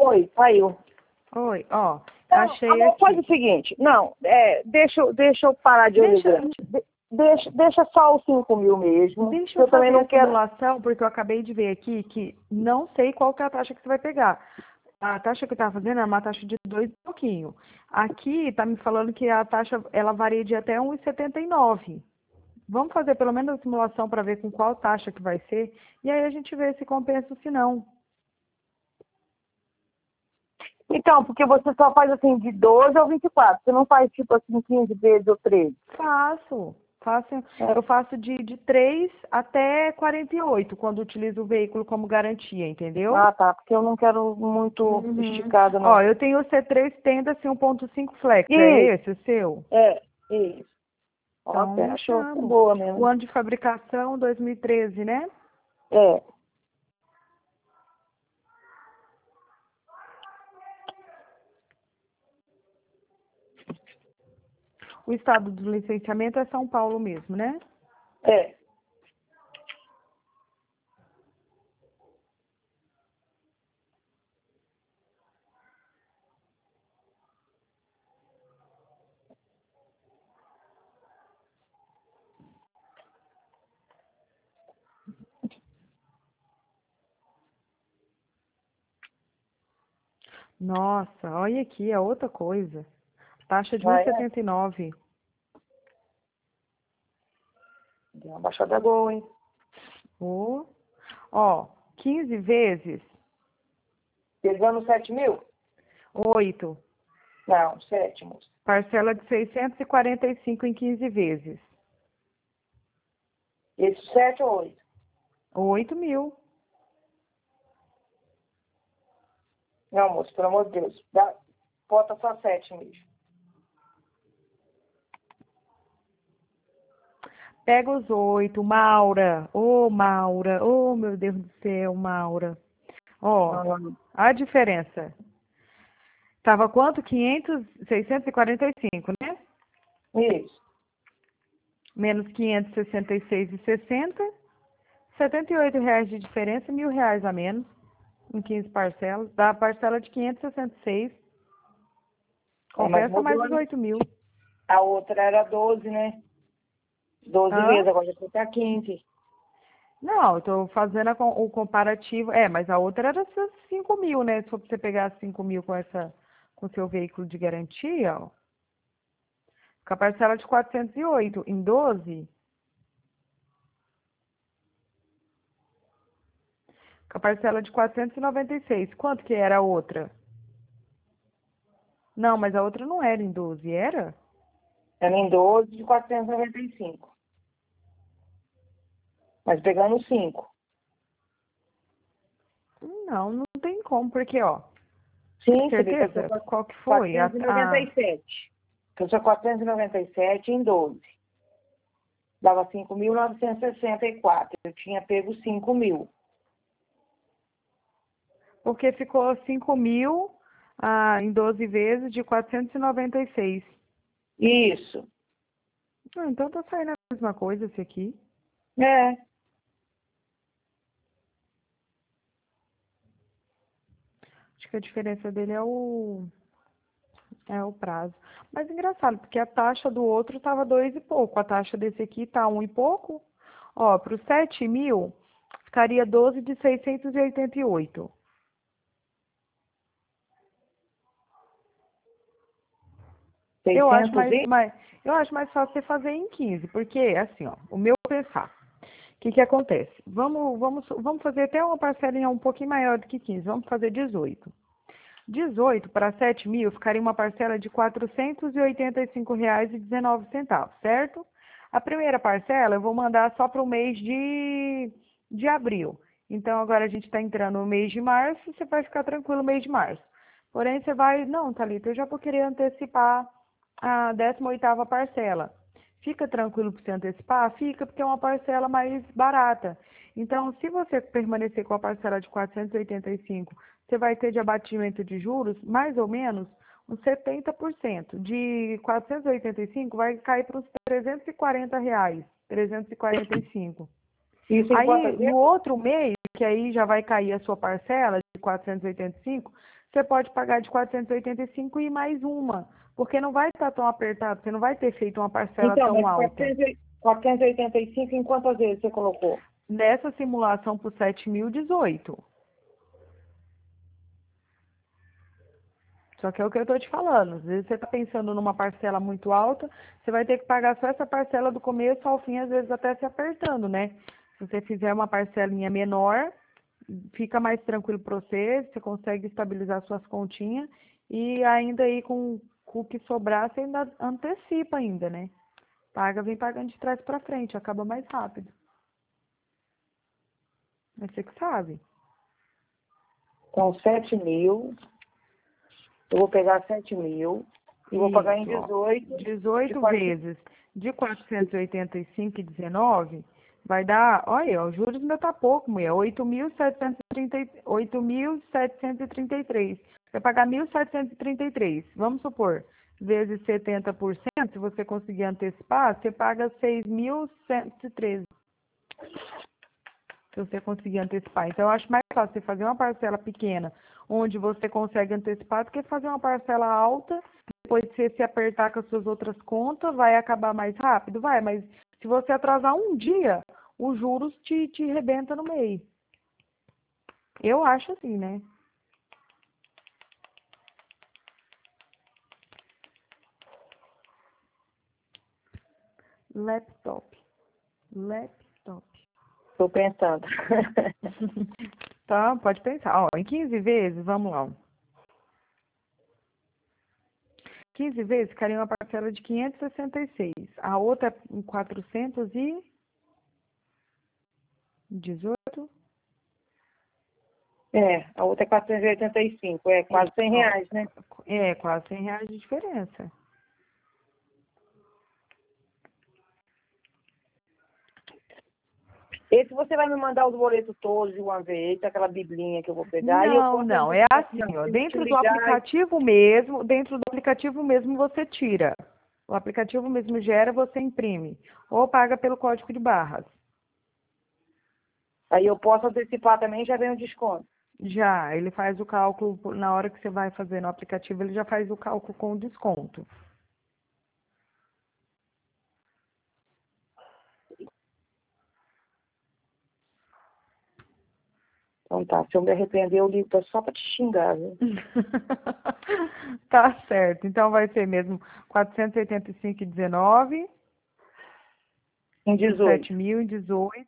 Oi, caiu. Oi, ó, Não, achei amor, faz aqui. o seguinte. Não, deixa eu parar de olho grande. Deixa só os 5 mil mesmo. Deixa eu Eu também fazer não a quero. simulação, porque eu acabei de ver aqui que não sei qual que é a taxa que você vai pegar. A taxa que eu estava fazendo era uma taxa de 2 e pouquinho. Aqui tá me falando que a taxa ela varia de até 1,79. Vamos fazer pelo menos a simulação para ver com qual taxa que vai ser. E aí a gente vê se compensa ou se não. Então, porque você só faz assim de 12 ao 24. Você não faz tipo assim 15 vezes ou 13. Faço. É. Eu faço de 3 até 48, quando utilizo o veículo como garantia, entendeu? Ah, tá. Porque eu não quero muito Uhum. esticada, Ó, não. eu tenho o C3 Tenda assim, 1.5 Flex. É Isso, esse o seu? isso. Ó, Então, até achou que é deixamos. boa O mesmo. ano de fabricação, 2013, né? É. O estado do licenciamento é São Paulo mesmo, né? É. Nossa, olha aqui, é outra coisa. Taxa de Vai, é. 1,79. Deu uma baixada boa, hein? Ô, ó, 15 vezes, Pegando 7 mil? 8. Não, 7, moço. Parcela de 645 em 15 vezes. Esse 7 ou 8? 8 mil. Não, moço, pelo amor de Deus. Bota só 7 mesmo. Pega os 8, Maura. Ô, Maura. Ô, meu Deus do céu, Maura. Ó, Não, não, não. a diferença. Tava quanto? 500, 645, né? Isso. Menos 566,60. R$ 78 de diferença, R$ 1.000 a menos. Em 15 parcelas. Dá a parcela de 566. É, mas Compensa mais mudou, os né? 8 mil. A outra era 12, né? 12 Hã? vezes, agora já foi pra 15. Não, eu tô fazendo o comparativo. É, mas a outra era 5 mil, né? Se for pra você pegar 5 mil com o seu veículo de garantia, ó. Com a parcela de 408 em 12, com a parcela de 496. Quanto que era a outra? Não, mas a outra não era em 12, era? Era em 12 de 495. Mas pegando 5. Não, não tem como, porque, ó, Sim, você vê que eu sou certeza? Qual que foi? 497. Que eu sou 497 em 12. Dava 5.964. Eu tinha pego 5 mil. Porque ficou 5 mil em 12 vezes de 496. Isso. Ah, então tá saindo a mesma coisa esse aqui. É. Acho que a diferença dele é o prazo. Mas engraçado, porque a taxa do outro estava 2 e pouco. A taxa desse aqui tá 1 e pouco. Ó, para os 7 mil, ficaria 12 de 688. Eu acho 600 e... eu acho mais fácil você fazer em 15, porque, assim, ó, o meu pensar. O que que acontece? Vamos fazer até uma parcelinha um pouquinho maior do que 15. Vamos fazer 18. 18 para 7 mil ficaria uma parcela de R$ 485,19, certo? A primeira parcela eu vou mandar só para o mês de abril. Então agora a gente está entrando no mês de março, você vai ficar tranquilo no mês de março. Porém, você vai, não, Thalita, eu já vou querer antecipar a 18ª parcela. Fica tranquilo para você antecipar? Fica, porque é uma parcela mais barata. Então, se você permanecer com a parcela de 485, você vai ter de abatimento de juros mais ou menos uns 70%. De 485 vai cair para uns R$ 340, 345. Isso em Aí, quantas no vezes? outro mês, que aí já vai cair a sua parcela de 485, você pode pagar de 485 e mais uma, porque não vai estar tão apertado, você não vai ter feito uma parcela Então, tão mas alta. 485 em quantas vezes você colocou? Nessa simulação por 7.018. Só que é o que eu estou te falando. Às vezes você está pensando numa parcela muito alta, você vai ter que pagar só essa parcela do começo ao fim, às vezes até se apertando, né? Se você fizer uma parcelinha menor, fica mais tranquilo para você, você consegue estabilizar suas continhas e ainda aí com o que sobrar, você ainda antecipa ainda, né? Paga, vem pagando de trás para frente, acaba mais rápido. Mas você que sabe. Com 7.000, eu vou pegar 7.000 e vou pagar em Isso, ó. 18. 18 vezes de 485,19 vai dar, olha, os juros ainda tá pouco, mulher, 8.733. Vai pagar 1.733. Vamos supor, vezes 70%, se você conseguir antecipar, você paga 6.113. Se você conseguir antecipar. Então, eu acho mais fácil você fazer uma parcela pequena, onde você consegue antecipar, do que fazer uma parcela alta, depois você se apertar com as suas outras contas, vai acabar mais rápido? Vai, mas se você atrasar um dia, os juros te rebenta no meio. Eu acho assim, né? Laptop. Estou pensando. Tá, pode pensar. Ó, em 15 vezes, vamos lá. 15 vezes ficaria uma parcela de 566. A outra em 418. A outra é 485, quase R$100, né? É, quase R$100 de diferença. Esse você vai me mandar os boletos todos de uma vez, aquela biblinha que eu vou pegar. E eu Não, posso não, é assim, ó, dentro do aplicativo mesmo você tira. O aplicativo mesmo gera, você imprime. Ou paga pelo código de barras. Aí eu posso antecipar também, já vem o desconto. Já, ele faz o cálculo, na hora que você vai fazer no aplicativo, ele já faz o cálculo com desconto. Então tá, se eu me arrepender, eu ligo só para te xingar, viu? Tá certo, então vai ser mesmo 485,19. Em 18. 7.018.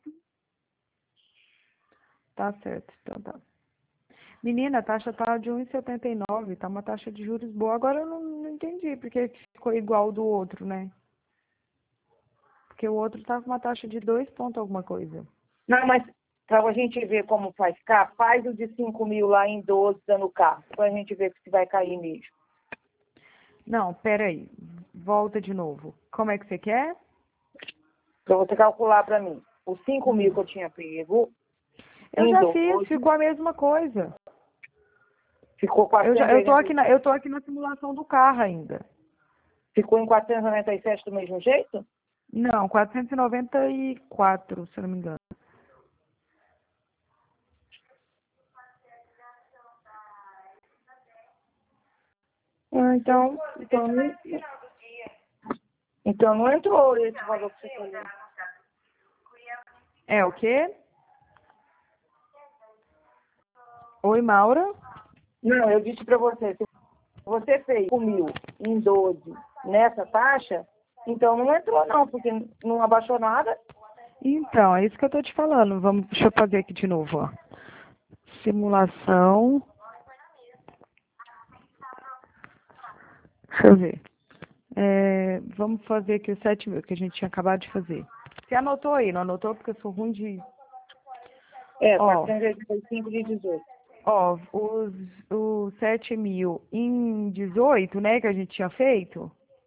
Tá certo, então tá. Menina, a taxa tá de 1,79, tá uma taxa de juros boa. Agora eu não entendi porque ficou igual do outro, né? Porque o outro tá com uma taxa de 2 ponto alguma coisa. Não, mas para a gente ver como vai ficar, faz o de 5.000 lá em 12 dando carro, para a gente ver se vai cair mesmo. Não, peraí. Volta de novo. Como é que você quer? Para você calcular para mim. Os 5.000 que eu tinha pego, Eu em já 12, fiz, ficou a mesma coisa. ficou Eu tô aqui na simulação do carro ainda. Ficou em 497 do mesmo jeito? Não, 494, se eu não me engano. Então não entrou esse valor que você falou. É o quê? Oi, Maura? Não, eu disse para você, se você fez 5.000 em 12 nessa taxa, então não entrou não, porque não abaixou nada. Então, é isso que eu tô te falando. Deixa eu fazer aqui de novo, ó. Simulação. Deixa eu ver. Vamos fazer aqui os 7.000 que a gente tinha acabado de fazer. Você anotou aí, não anotou? Porque eu sou ruim de... 485 de 18. Ó, os 7.000 em 18, né, que a gente tinha feito,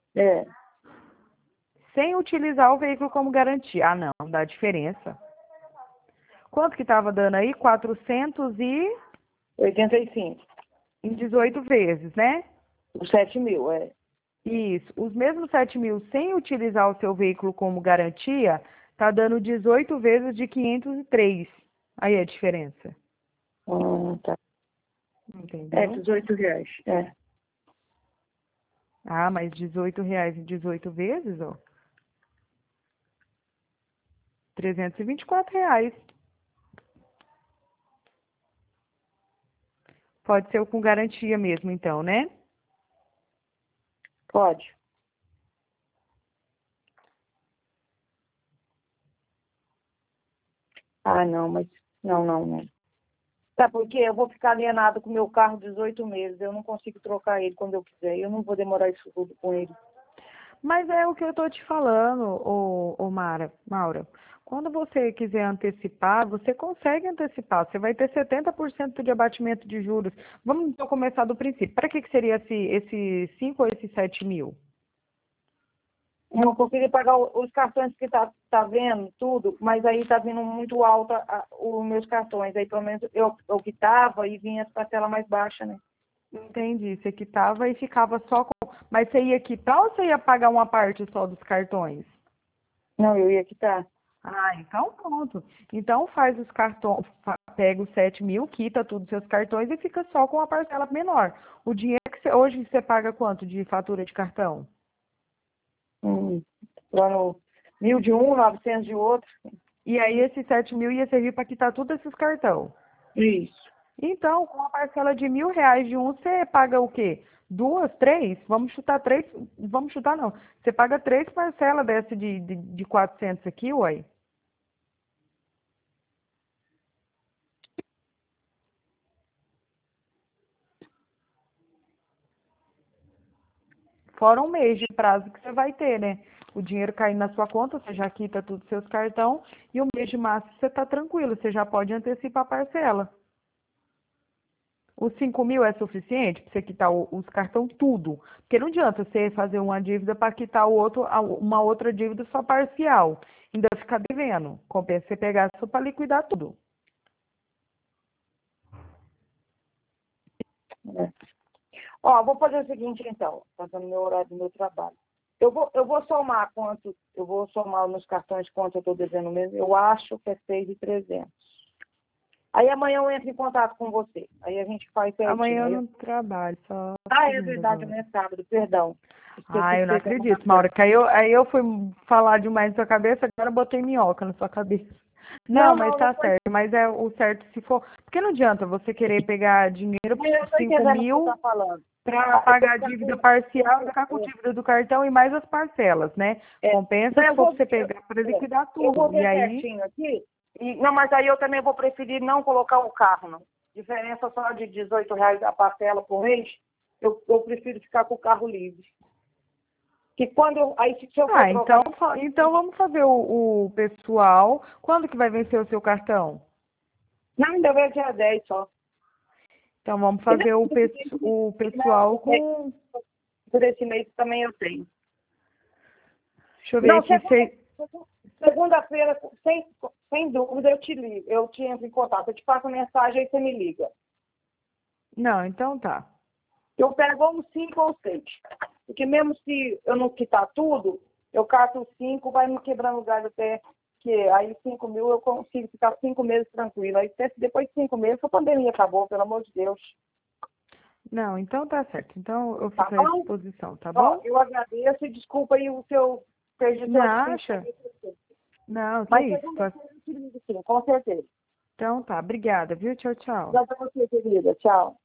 sem utilizar o veículo como garantia. Ah, não, dá diferença. Quanto que tava dando aí? 85. Em 18 vezes, né? Os 7.000, Isso. Os mesmos 7.000 sem utilizar o seu veículo como garantia, tá dando 18 vezes de 503. Aí é a diferença. Tá. Entendeu? entendeu? R$18. É. Ah, mas R$18 em 18 vezes, ó. R$324. Pode ser o com garantia mesmo, então, né? Pode. Ah, não, mas não. Sabe por quê? Eu vou ficar alienado com o meu carro 18 meses. Eu não consigo trocar ele quando eu quiser. Eu não vou demorar isso tudo com ele. Mas é o que eu tô te falando, Maura. Quando você quiser antecipar, você consegue antecipar. Você vai ter 70% de abatimento de juros. Vamos então começar do princípio. Para que seria esse 5 ou esse 7 mil? Eu não consegui pagar os cartões que tá vendo, tudo, mas aí tá vindo muito alto os meus cartões. Aí, pelo menos, eu quitava e vinha as parcelas mais baixas, né? Entendi. Você quitava e ficava só com. Mas você ia quitar ou você ia pagar uma parte só dos cartões? Não, eu ia quitar. Ah, então pronto. Então faz os cartões, pega os 7 mil, quita tudo os seus cartões e fica só com a parcela menor. O dinheiro que hoje você paga quanto de fatura de cartão? Lá no 1.000 de um, 900 de outro. E aí esses 7 mil ia servir para quitar tudo esses cartão. Isso. Então, com a parcela de R$1.000 de um, você paga o quê? Duas, três? Vamos chutar três? Vamos chutar não. Você paga três parcelas dessa de 400 aqui, uai. Fora um mês de prazo que você vai ter, né? O dinheiro caindo na sua conta, você já quita tudo dos seus cartão e o mês de março você está tranquilo, você já pode antecipar a parcela. Os 5 mil é suficiente para você quitar os cartão tudo. Porque não adianta você fazer uma dívida para quitar uma outra dívida só parcial. Ainda ficar devendo. Compensa você pegar só para liquidar tudo. É. Ó, vou fazer o seguinte, então. Tá dando meu horário do meu trabalho. Eu vou somar quanto, eu vou somar nos cartões quanto eu estou devendo mesmo. Eu acho que é 6.300. Aí amanhã eu entro em contato com você. Aí a gente faz Amanhã certinho. eu Aí não trabalho, só É segunda verdade, agora. amanhã é sábado, perdão. Ah, Esqueci eu que não você tem uma acredito, coisa. Maura, que aí eu fui falar demais na sua cabeça, agora eu botei minhoca na sua cabeça. Não, Não, mas não tá foi. certo, mas é o certo se for. Porque não adianta você querer pegar dinheiro Eu por estou 5 entendendo o que você está mil falando. para Eu tô pagar a dívida parcial e ficar com dívida do cartão e mais as parcelas, né? Então Compensa se for pra você pegar para liquidar eu vou tudo. E ver aí, certinho aqui. Não, mas aí eu também vou preferir não colocar o carro, não. Diferença só de R$18 a parcela por mês, eu prefiro ficar com o carro livre. Que quando aí se eu for trocar. então vamos fazer o pessoal. Quando que vai vencer o seu cartão? Não, ainda vai dia 10 só. Então vamos E fazer o pessoal com. por esse mês também eu tenho. Deixa eu ver Não, aqui. segunda-feira, sem dúvida, eu te ligo. Eu te entro em contato. Eu te passo mensagem aí você me liga. Não, então tá. Eu pego ou 5 ou 6. Porque mesmo se eu não quitar tudo, eu cato os 5, vai me quebrando o galho até que aí 5 mil eu consigo ficar 5 meses tranquilo. Aí depois de 5 meses a pandemia acabou, pelo amor de Deus. Não, então tá certo. Então eu Tá fico à bom? disposição, tá Ó, bom? eu agradeço e desculpa aí o seu Não perdição de acha? princípio. Não, que Mas isso. segunda-feira eu te ligo sim, com certeza. Então tá, obrigada, viu? Tchau, tchau. Já pra você, querida. Tchau.